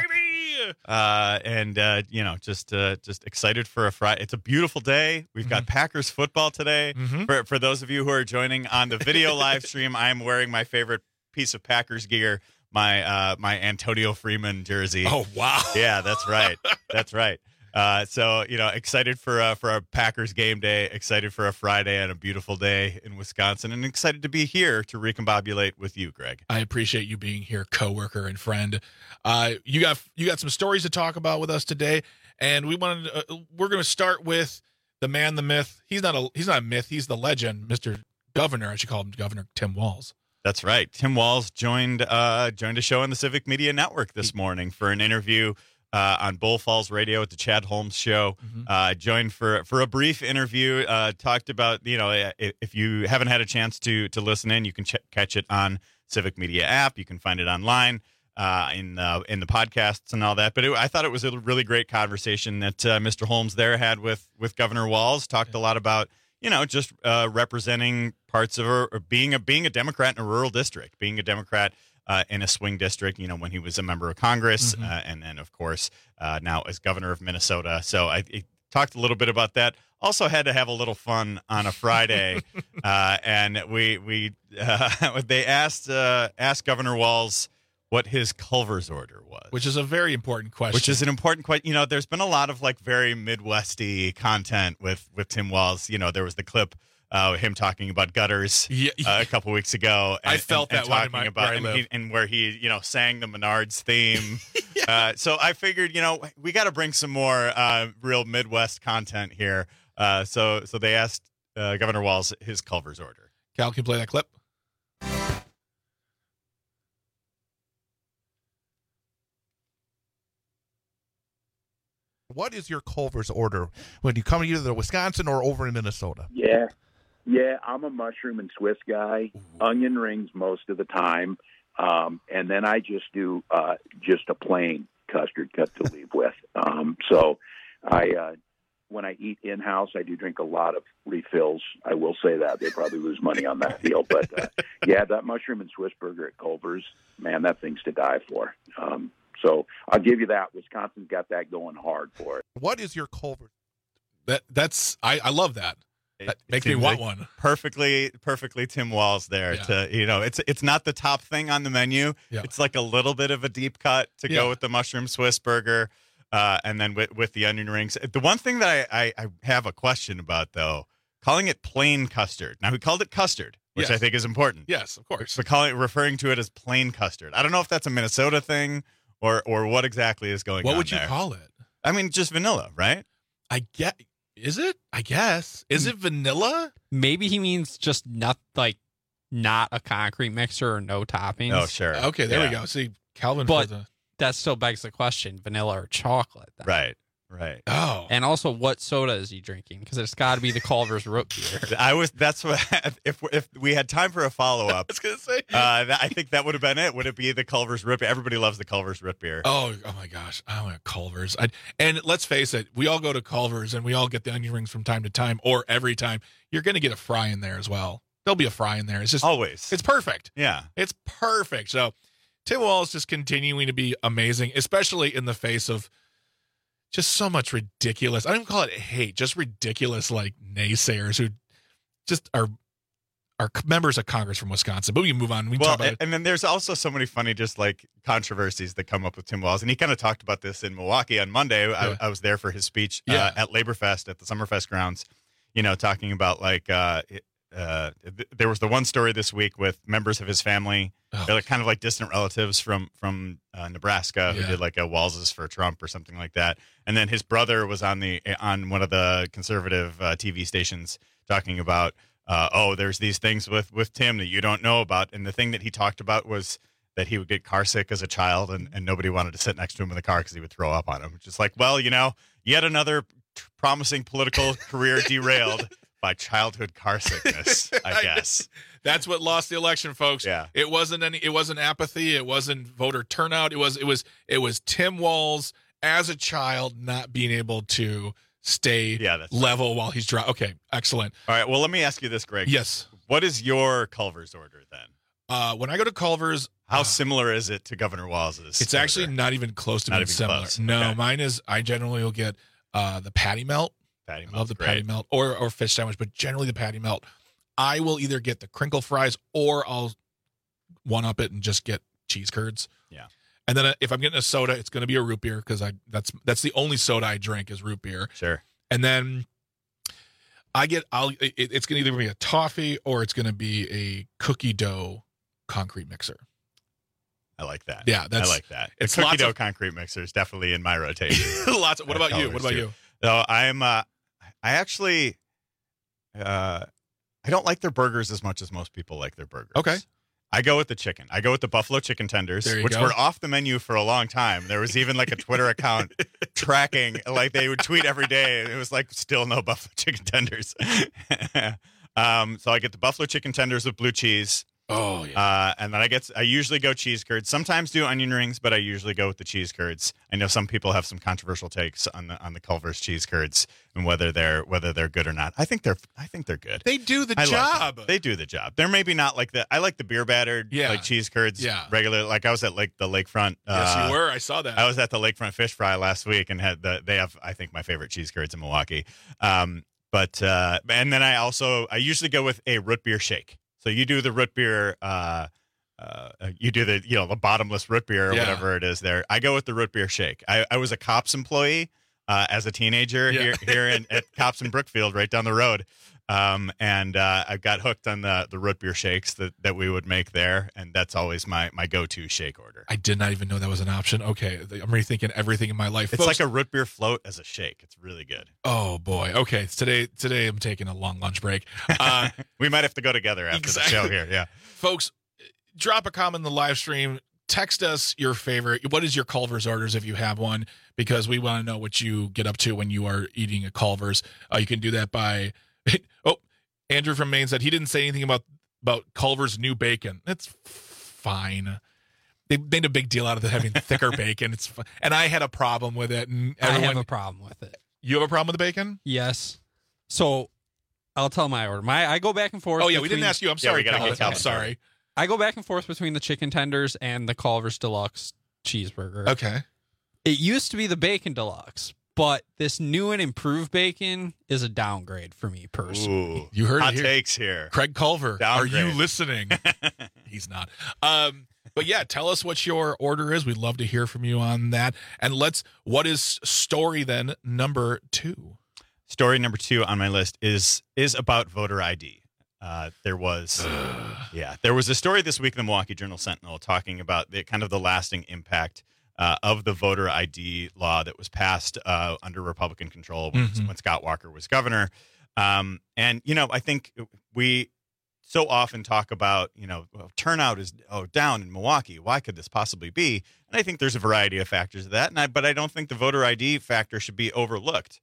Just excited for a Friday. It's a beautiful day. We've got Packers football today. For those of you who are joining on the video live stream, I am wearing my favorite piece of Packers gear, my Antonio Freeman jersey. Oh, wow. Yeah, that's right. That's right. So, excited for a Packers game day, excited for a Friday and a beautiful day in Wisconsin, and excited to be here to recombobulate with you, Greg. I appreciate you being here, coworker and friend. You got some stories to talk about with us today, and we're going to start with the man, the myth. He's not a myth. He's the legend, Mr. Governor. I should call him Governor Tim Walz. That's right. Tim Walz joined a show on the Civic Media Network this morning for an interview on Bull Falls Radio at the Chad Holmes Show. Joined for a brief interview. Talked about, if you haven't had a chance to listen in, you can catch it on Civic Media app. You can find it online in the podcasts and all that. But I thought it was a really great conversation that Mr. Holmes there had with Governor Walz. Talked a lot about just representing parts of or being a Democrat in a rural district, being a Democrat in a swing district, when he was a member of Congress, and then, of course, now as governor of Minnesota. So I talked a little bit about that. Also had to have a little fun on a Friday, and they asked Governor Walz what his Culver's order was. Which is a very important question. Which is an important question. There's been a lot of very Midwesty content with Tim Walz. There was the clip him talking about gutters a couple weeks ago. I felt that talking one about where he sang the Menards theme. So I figured, we got to bring some more real Midwest content here. So they asked Governor Walz his Culver's order. Cal, can you play that clip? What is your Culver's order when you come either to Wisconsin or over in Minnesota? Yeah, I'm a mushroom and Swiss guy. Onion rings most of the time, and then I just do just a plain custard cut to leave with. So when I eat in-house, I do drink a lot of refills. I will say that. They probably lose money on that deal. But, that mushroom and Swiss burger at Culver's, man, that thing's to die for. So I'll give you that. Wisconsin's got that going hard for it. What is your Culver's? I love that. That makes me want one. Perfectly Tim Walz there. Yeah. It's not the top thing on the menu. Yeah. It's like a little bit of a deep cut to go with the mushroom Swiss burger, and then with the onion rings. The one thing that I have a question about, though, calling it plain custard. Now, he called it custard, which I think is important. Yes, of course. But referring to it as plain custard. I don't know if that's a Minnesota thing or what exactly is going on. What would you there. call it? I mean, just vanilla, right? Is it? I guess. Is it vanilla? Maybe he means just not a concrete mixer or no toppings. Oh, sure. Okay, there we go. See, Calvin. But that still begs the question: vanilla or chocolate? Then. Right. Oh, and also, what soda is he drinking? Because it's got to be the Culver's root beer. That's what. If we had time for a follow up, I was gonna say. I think that would have been it. Would it be the Culver's root beer? Everybody loves the Culver's root beer. Oh my gosh! I want Culver's. And let's face it, we all go to Culver's and we all get the onion rings from time to time, or every time. You're gonna get a fry in there as well. There'll be a fry in there. It's just always. It's perfect. Yeah, it's perfect. So Tim Walz just continuing to be amazing, especially in the face of just so much ridiculous. I don't even call it hate, just ridiculous naysayers who just are members of Congress from Wisconsin. But we can move on. We can talk about it. And then there's also so many funny controversies that come up with Tim Walz. And he kind of talked about this in Milwaukee on Monday. Yeah. I was there for his speech at Laborfest at the Summerfest grounds, talking about there was the one story this week with members of his family. They're kind of distant relatives from Nebraska who did a Walz's for Trump or something like that. And then his brother was on one of the conservative TV stations talking about, there's these things with Tim that you don't know about. And the thing that he talked about was that he would get car sick as a child and nobody wanted to sit next to him in the car because he would throw up on him. Just yet another promising political career derailed by childhood car sickness, I guess. That's what lost the election, folks. Yeah. It wasn't apathy. It wasn't voter turnout. It was Tim Walz as a child not being able to stay level while he's driving. Okay, excellent. All right, well, let me ask you this, Greg. Yes. What is your Culver's order then? When I go to Culver's, how similar is it to Governor Walls's? It's actually not even close to being similar. Close. No, Okay. mine is, I generally will get the patty melt. I love the patty melt or fish sandwich, but generally the patty melt. I will either get the crinkle fries or I'll one-up it and just get cheese curds. Yeah. And then if I'm getting a soda, it's going to be a root beer because that's the only soda I drink is root beer. Sure. And then it's going to either be a toffee or it's going to be a cookie dough concrete mixer. I like that. Yeah, I like that. It's the cookie lots dough of concrete mixer is definitely in my rotation. What about you? What about you? So I don't like their burgers as much as most people like their burgers. Okay. I go with the chicken. I go with the buffalo chicken tenders, which were off the menu for a long time. There was even like a Twitter account tracking, like they would tweet every day. And it was like still no buffalo chicken tenders. So I get the buffalo chicken tenders with blue cheese. Oh yeah. And then I usually go cheese curds. Sometimes do onion rings, but I usually go with the cheese curds. I know some people have some controversial takes on the Culver's cheese curds and whether they're good or not. I think they're good. They do the job. They do the job. They're maybe not like I like the beer battered like cheese curds regular. Like I was at the Lakefront. Yes, you were. I saw that. I was at the Lakefront Fish Fry last week and they have I think my favorite cheese curds in Milwaukee. And then I usually go with a root beer shake. So you do the root beer, you do the bottomless root beer or whatever it is there. I go with the root beer shake. I was a Cops employee as a teenager here at Cops in Brookfield, right down the road. And I got hooked on the root beer shakes that we would make there. And that's always my go-to shake order. I did not even know that was an option. Okay. I'm rethinking everything in my life. It's like a root beer float as a shake. It's really good. Oh boy. Okay. Today I'm taking a long lunch break. We might have to go together after the show here. Yeah. Folks, drop a comment in the live stream. Text us your favorite. What is your Culver's orders if you have one? Because we want to know what you get up to when you are eating a Culver's. You can do that by... Oh, Andrew from Maine said he didn't say anything about Culver's new bacon. It's fine. They made a big deal out of it having thicker bacon. It's fine. And I had a problem with it. And I have a problem with it. You have a problem with the bacon? Yes. So I'll tell my order. I go back and forth. Oh yeah, we didn't ask you. I'm sorry, Calvin. I'm sorry. I go back and forth between the chicken tenders and the Culver's Deluxe cheeseburger. Okay. It used to be the Bacon Deluxe, but this new and improved bacon is a downgrade for me personally. Ooh, you heard hot it here. takes here. Craig Culver, Downgrade. Are you listening? He's not. But yeah, tell us what your order is. We'd love to hear from you on that. And what is story then number 2? Story number 2 on my list is about voter ID. There was a story this week in the Milwaukee Journal-Sentinel talking about the lasting impact of the voter ID law that was passed under Republican control when Scott Walker was governor. And I think we so often talk about, turnout is down in Milwaukee. Why could this possibly be? And I think there's a variety of factors of that. But I don't think the voter ID factor should be overlooked.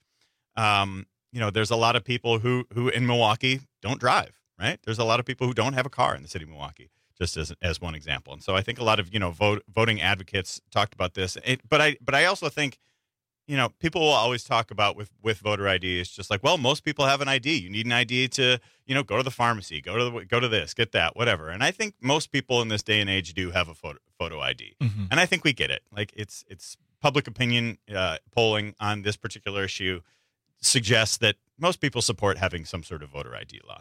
There's a lot of people who in Milwaukee don't drive. Right. There's a lot of people who don't have a car in the city of Milwaukee, just as one example. And so I think a lot of, voting advocates talked about this. But I also think, people will always talk about with voter ID. It's just like, well, most people have an ID. You need an ID to, go to the pharmacy, go to this, get that, whatever. And I think most people in this day and age do have a photo ID. Mm-hmm. And I think we get it. Like it's public opinion polling on this particular issue suggests that most people support having some sort of voter ID law.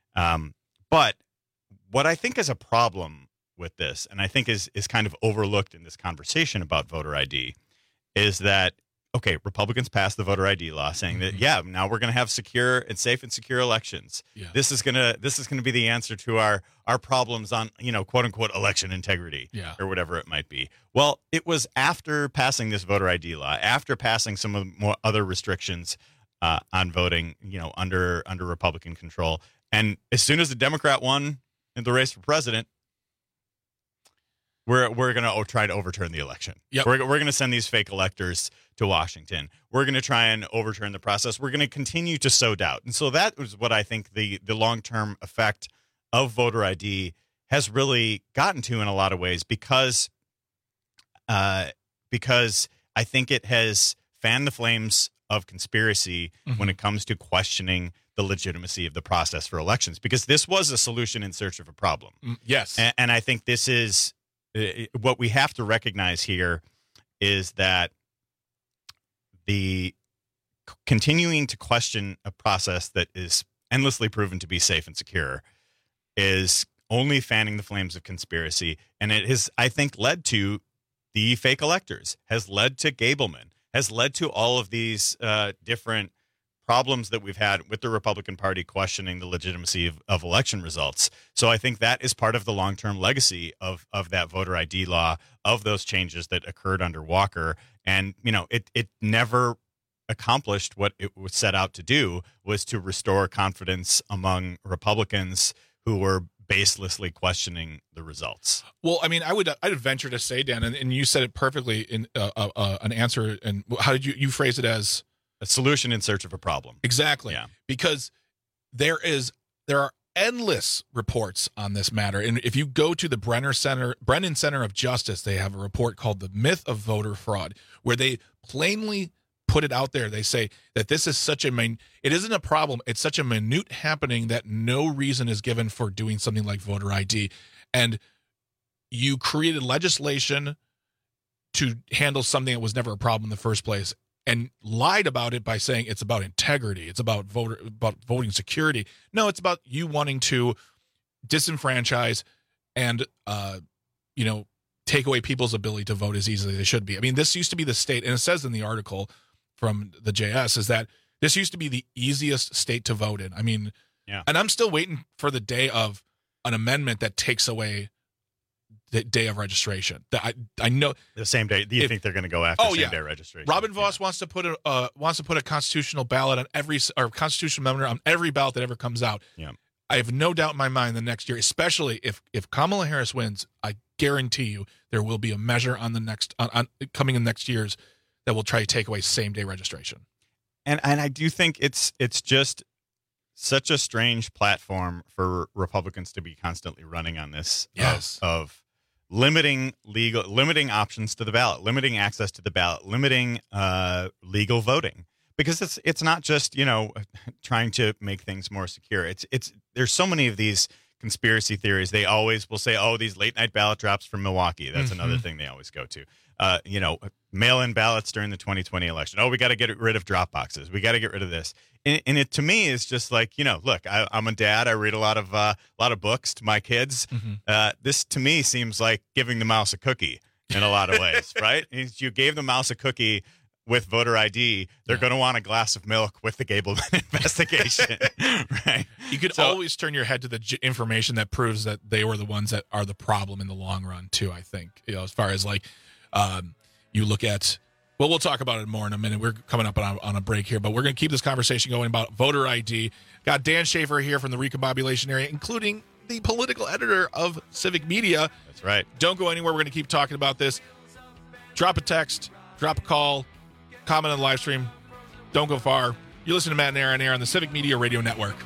But what I think is a problem with this, and I think is kind of overlooked in this conversation about voter ID, is that, okay, Republicans passed the voter ID law saying that, now we're going to have secure and safe and secure elections. Yeah. This is going to be the answer to our problems on, quote unquote, election integrity or whatever it might be. Well, it was after passing this voter ID law, after passing some of the more other restrictions on voting, under Republican control. And as soon as the Democrat won in the race for president, we're going to try to overturn the election. Yep. We're going to send these fake electors to Washington. We're going to try and overturn the process. We're going to continue to sow doubt. And so that was what I think the long-term effect of voter ID has really gotten to in a lot of ways because I think it has fanned the flames of conspiracy when it comes to questioning the legitimacy of the process for elections, because this was a solution in search of a problem. Yes. And I think this is what we have to recognize here is that the continuing to question a process that is endlessly proven to be safe and secure is only fanning the flames of conspiracy. And it has, I think, led to the fake electors, has led to Gableman, has led to all of these different problems that we've had with the Republican Party questioning the legitimacy of election results. So I think that is part of the long-term legacy of that voter ID law, of those changes that occurred under Walker. And, it never accomplished what it was set out to do, was to restore confidence among Republicans who were baselessly questioning the results. Well, I mean, I'd venture to say, Dan, and you said it perfectly in an answer. And how did you phrase it? As a solution in search of a problem. Exactly. Yeah. Because there are endless reports on this matter. And if you go to the Brennan Center of Justice, they have a report called The Myth of Voter Fraud, where they plainly put it out there. They say that this is it isn't a problem. It's such a minute happening that no reason is given for doing something like voter ID. And you created legislation to handle something that was never a problem in the first place, and lied about it by saying it's about integrity. It's about voting security. No, it's about you wanting to disenfranchise and, take away people's ability to vote as easily as they should be. I mean, this used to be the state, and it says in the article from the JS, is that this used to be the easiest state to vote in. I mean, yeah. And I'm still waiting for the day of an amendment that takes away the day of registration. I know the same day. Do you think they're going to go after same day registration? Robin Voss wants to put a constitutional ballot on constitutional amendment on every ballot that ever comes out. Yeah. I have no doubt in my mind the next year, especially if Kamala Harris wins, I guarantee you there will be a measure on the next coming in next year's that will try to take away same day registration. And I do think it's just such a strange platform for Republicans to be constantly running on this. Yes. Of limiting options to the ballot, limiting access to the ballot, limiting legal voting, because it's not just trying to make things more secure. It's there's so many of these conspiracy theories. They always will say, oh, these late night ballot drops from Milwaukee. That's another thing they always go to. Mail-in ballots during the 2020 election. Oh, we got to get rid of drop boxes. We got to get rid of this. And it to me is just like, look, I'm a dad. I read a lot of books to my kids. This to me seems like giving the mouse a cookie in a lot of ways, right? You gave the mouse a cookie with voter ID. They're going to want a glass of milk with the Gableman investigation, right? You could always turn your head to the information that proves that they were the ones that are the problem in the long run, too, I think. As far as like you look at, well, we'll talk about it more in a minute. We're coming up on a break here, but we're going to keep this conversation going about voter ID. Got Dan Schaefer here from the Recombobulation area, including the political editor of Civic Media. That's right. Don't go anywhere. We're going to keep talking about this. Drop a text, drop a call, comment on the live stream. Don't go far. You're listening to Matt and Aaron on the Civic Media Radio Network.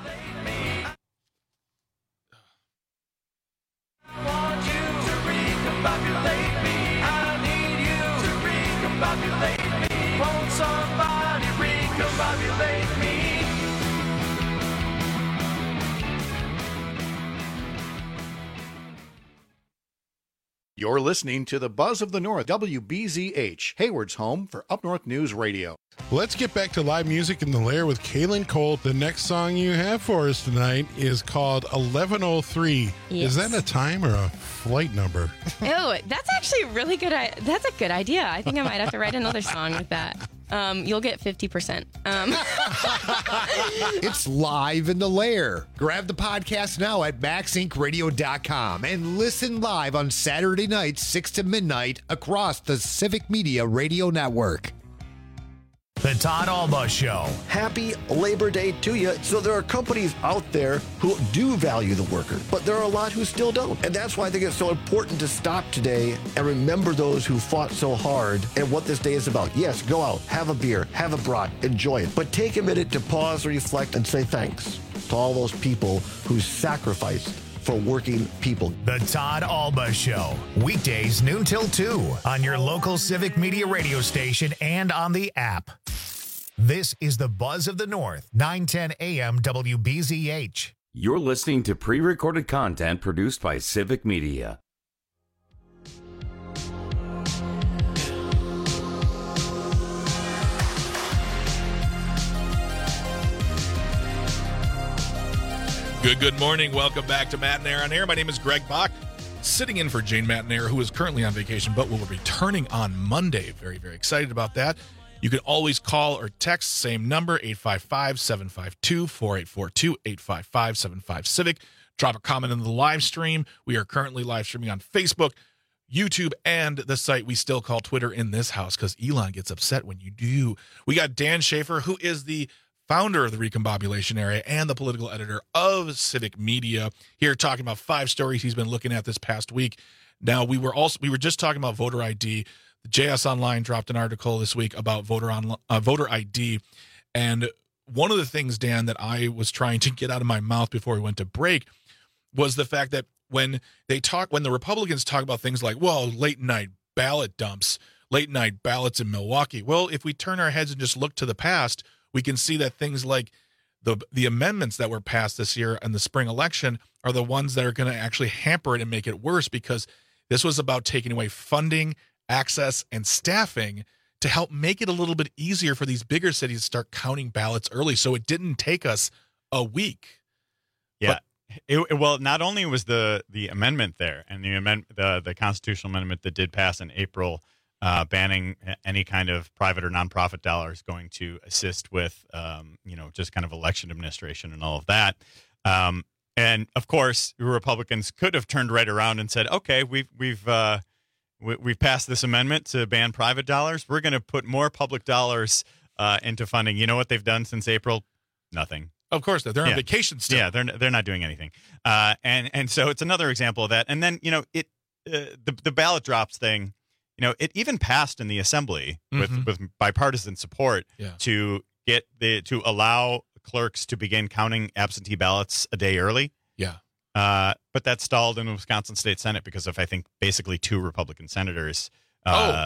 Won't somebody recombobulate me? You're listening to the Buzz of the North, WBZH, Hayward's home for Up North News Radio. Let's get back to live music in the Lair with Kaylin Cole. The next song you have for us tonight is called 1103. Yes. Is that a time or a flight number? Oh, that's actually really good. That's a good idea. I think I might have to write another song with that. You'll get 50%. It's live in the Lair. Grab the podcast now at MaxIncRadio.com and listen live on Saturday nights, 6 to midnight, across the Civic Media Radio Network. The Todd Alba Show. Happy Labor Day to you. So there are companies out there who do value the worker, but there are a lot who still don't. And that's why I think it's so important to stop today and remember those who fought so hard and what this day is about. Yes, go out, have a beer, have a brat, enjoy it. But take a minute to pause, reflect, and say thanks to all those people who sacrificed for working people. The Todd Alba Show, weekdays noon till 2 on your local Civic Media radio station and on the app. This is the Buzz of the North, 910 AM WBZH. You're listening to pre-recorded content produced by Civic Media. Good morning. Welcome back to Matt and Air on Air. My name is Greg Bach, sitting in for Jane Matt and Air, who is currently on vacation, but will be returning on Monday. Very, very excited about that. You can always call or text, same number, 855-752-4842, 855-75-CIVIC. Drop a comment in the live stream. We are currently live streaming on Facebook, YouTube, and the site we still call Twitter in this house because Elon gets upset when you do. We got Dan Schaefer, who is the founder of the Recombobulation Area and the political editor of Civic Media, here talking about 5 stories he's been looking at this past week. Now, we were just talking about voter ID. The JS Online dropped an article this week about voter ID, and one of the things, Dan, that I was trying to get out of my mouth before we went to break was the fact that when the Republicans talk about things like, well, late night ballot dumps, late night ballots in Milwaukee. Well, if we turn our heads and just look to the past, we can see that things like the amendments that were passed this year in the spring election are the ones that are going to actually hamper it and make it worse, because this was about taking away funding, access, and staffing to help make it a little bit easier for these bigger cities to start counting ballots early. So it didn't take us a week. Yeah. Well, not only was the amendment there, and the constitutional amendment that did pass in April, banning any kind of private or nonprofit dollars going to assist with, just kind of election administration and all of that. And of course, Republicans could have turned right around and said, "Okay, we've passed this amendment to ban private dollars. We're going to put more public dollars into funding." You know what they've done since April? Nothing. Of course, they're on vacation still. Yeah, they're not doing anything. And so it's another example of that. And then the ballot drops thing. It even passed in the assembly with bipartisan support to allow clerks to begin counting absentee ballots a day early. Yeah. But that stalled in the Wisconsin State Senate because of, I think, basically 2 Republican senators, Dan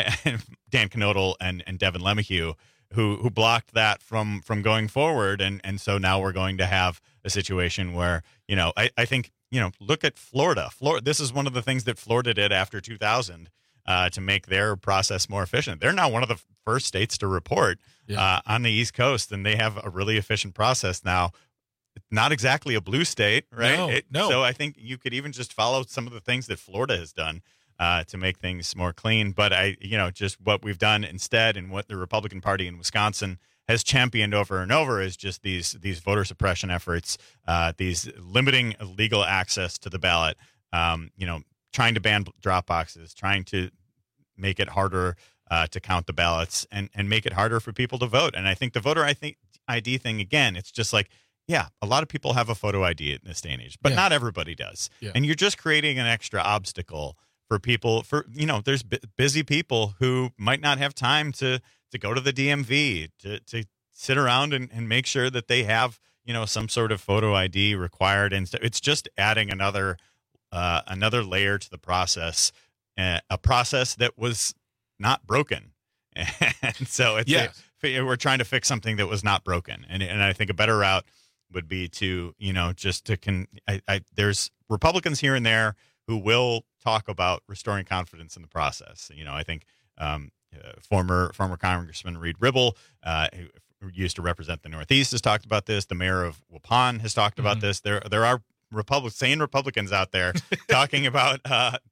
Knodel and Devin LeMahieu, who blocked that from going forward. And so now we're going to have a situation where, I think, look at Florida. This is one of the things that Florida did after 2000. To make their process more efficient. They're now one of the first states to report on the East Coast, and they have a really efficient process now. Not exactly a blue state, right? No. So I think you could even just follow some of the things that Florida has done to make things more clean. But just what we've done instead, and what the Republican Party in Wisconsin has championed over and over, is just these voter suppression efforts, these limiting legal access to the ballot, trying to ban drop boxes, trying to make it harder to count the ballots and make it harder for people to vote. And I think the voter ID thing, again, it's just like, a lot of people have a photo ID in this day and age, but not everybody does. Yeah. And you're just creating an extra obstacle for people, there's busy people who might not have time to go to the DMV, to sit around and make sure that they have, some sort of photo ID required. And it's just adding another layer to the process, a process that was not broken. And so we're trying to fix something that was not broken. And I think a better route would be to, there's Republicans here and there who will talk about restoring confidence in the process. I think former Congressman Reed Ribble, who used to represent the Northeast, has talked about this. The mayor of Waupun has talked about this. There are sane Republicans out there talking about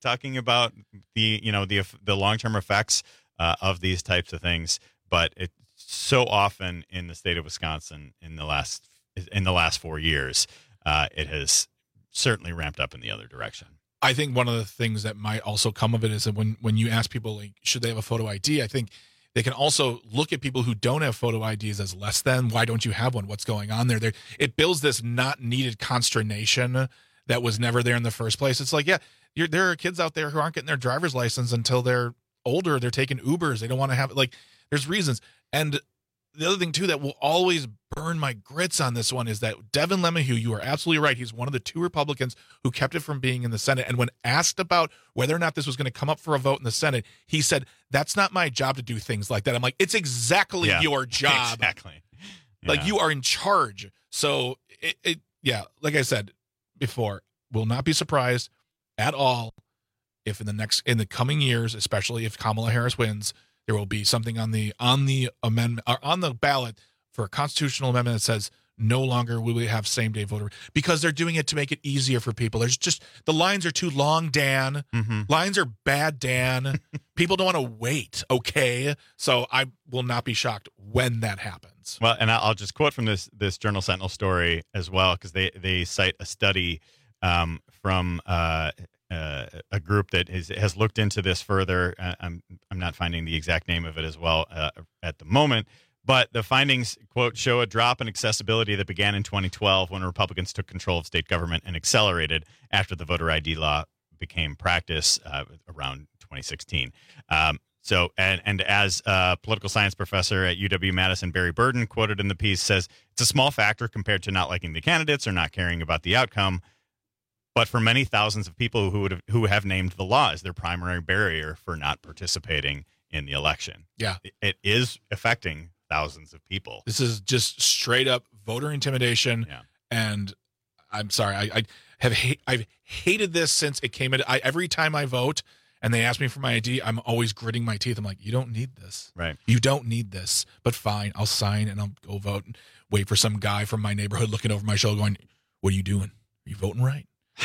the long-term effects of these types of things. But it's so often in the state of Wisconsin in the last 4 years, it has certainly ramped up in the other direction. I think one of the things that might also come of it is that when you ask people, like, should they have a photo ID, I think they can also look at people who don't have photo IDs as less than. Why don't you have one? What's going on there? It builds this not needed consternation that was never there in the first place. It's like, there are kids out there who aren't getting their driver's license until they're older. They're taking Ubers. They don't want to have it. Like, there's reasons. And the other thing, too, that will always burn my grits on this one is that Devin LeMahieu, you are absolutely right. He's one of the 2 Republicans who kept it from being in the Senate. And when asked about whether or not this was going to come up for a vote in the Senate, he said, that's not my job to do things like that. I'm like, it's exactly your job. Exactly. Like, you are in charge. So, like I said before, will not be surprised at all if in the coming years, especially if Kamala Harris wins, there will be something on the amendment or on the ballot for a constitutional amendment that says no longer will we have same-day voter, because they're doing it to make it easier for people. There's just, the lines are too long, Dan. Lines are bad, Dan. People don't want to wait, okay? So I will not be shocked when that happens. Well, and I'll just quote from this Journal Sentinel story as well, because they cite a study from a group that has looked into this further. I'm not finding the exact name of it as well at the moment. But the findings, quote, show a drop in accessibility that began in 2012 when Republicans took control of state government and accelerated after the voter ID law became practice around 2016. So, and as a political science professor at UW-Madison, Barry Burden, quoted in the piece, says, it's a small factor compared to not liking the candidates or not caring about the outcome. But for many thousands of people who have named the law as their primary barrier for not participating in the election. Yeah. It is affecting thousands of people. This is just straight up voter intimidation. Yeah. And I'm sorry, I've hated this since it came in. Every time I vote and they ask me for my ID, I'm always gritting my teeth. I'm like, you don't need this. Right. You don't need this. But fine, I'll sign and I'll go vote and wait for some guy from my neighborhood looking over my shoulder going, what are you doing? Are you voting right?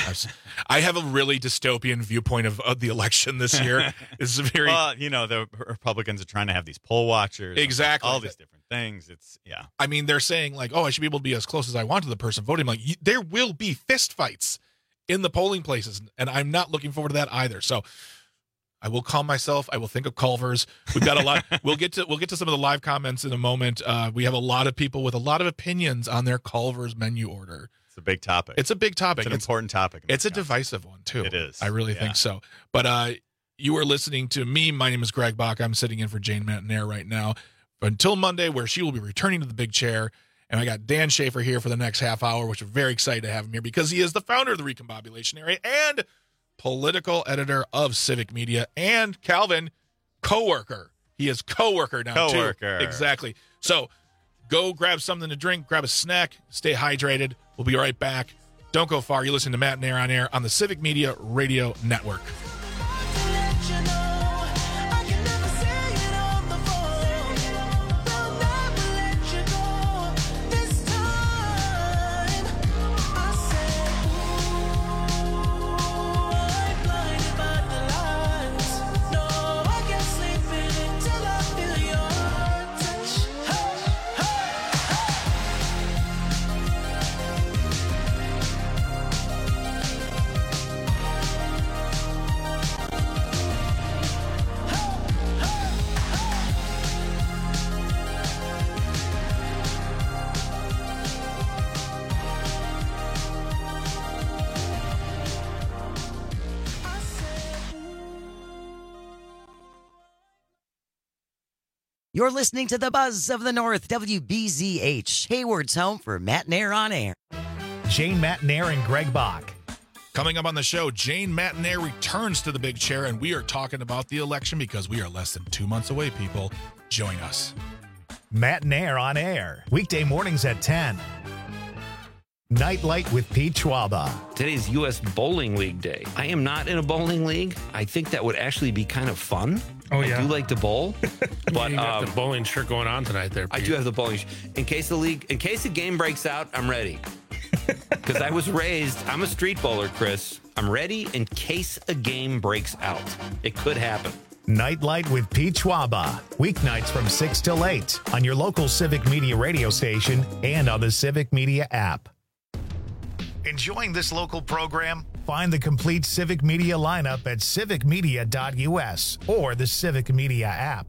I have a really dystopian viewpoint of the election this year. It's very well, the Republicans are trying to have these poll watchers, exactly, all these different things. It's I mean, they're saying like, oh, I should be able to be as close as I want to the person voting. I'm like, there will be fist fights in the polling places, and I'm not looking forward to that either. So I will calm myself. I will think of Culver's. We've got a lot. We'll get to some of the live comments in a moment. We have a lot of people with a lot of opinions on their Culver's menu order. It's a big topic. It's a big topic. It's an important topic. It's a divisive one, too. It is. I really think so. But you are listening to me. My name is Greg Bach. I'm sitting in for Jane Matenaer right now until Monday, where she will be returning to the big chair. And I got Dan Schaefer here for the next half hour, which we're very excited to have him here because he is the founder of the Recombobulation Area and political editor of Civic Media. And Calvin, co-worker. He is co-worker now, too. Exactly. So go grab something to drink, grab a snack, stay hydrated. We'll be right back. Don't go far. You're listening to Matt Nair on Air on the Civic Media Radio Network. You're listening to the Buzz of the North, WBZH, Hayward's home for Matt Nair on Air. Jane Matenaer and Greg Bach. Coming up on the show, Jane Matenaer returns to the big chair, and we are talking about the election because we are less than 2 months away, people. Join us. Matenaer on Air, weekday mornings at 10. Nightlight with Pete Schwaba. Today's U.S. Bowling League Day. I am not in a bowling league. I think that would actually be kind of fun. Oh, yeah. I do like to bowl. But you got the bowling shirt going on tonight there, Pete. I do have the bowling shirt. In case the game breaks out, I'm ready. Because I was raised, I'm a street bowler, Chris. I'm ready in case a game breaks out. It could happen. Nightlight with Pete Schwaba. Weeknights from 6 till 8 on your local Civic Media radio station and on the Civic Media app. Enjoying this local program? Find the complete Civic Media lineup at civicmedia.us or the Civic Media app.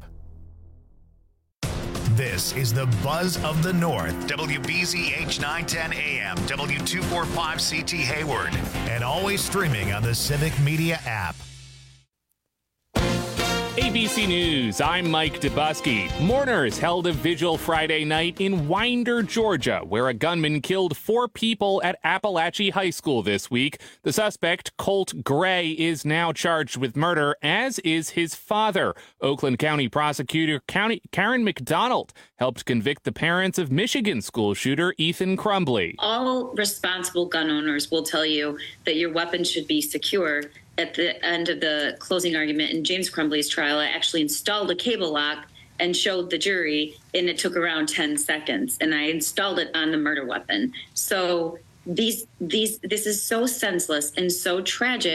This is the Buzz of the North, WBZH 910 AM, W245CT Hayward, and always streaming on the Civic Media app. A ABC News, I'm Mike Dubusky. Mourners held a vigil Friday night in Winder, Georgia, where a gunman killed 4 people at Appalachia High School this week. The suspect, Colt Gray, is now charged with murder, as is his father. Oakland County prosecutor Karen McDonald helped convict the parents of Michigan school shooter Ethan Crumbley. All responsible gun owners will tell you that your weapon should be secure. At the end of the closing argument in James Crumbley's trial, I actually installed a cable lock and showed the jury, and it took around 10 seconds. And I installed it on the murder weapon. So this is so senseless and so tragic.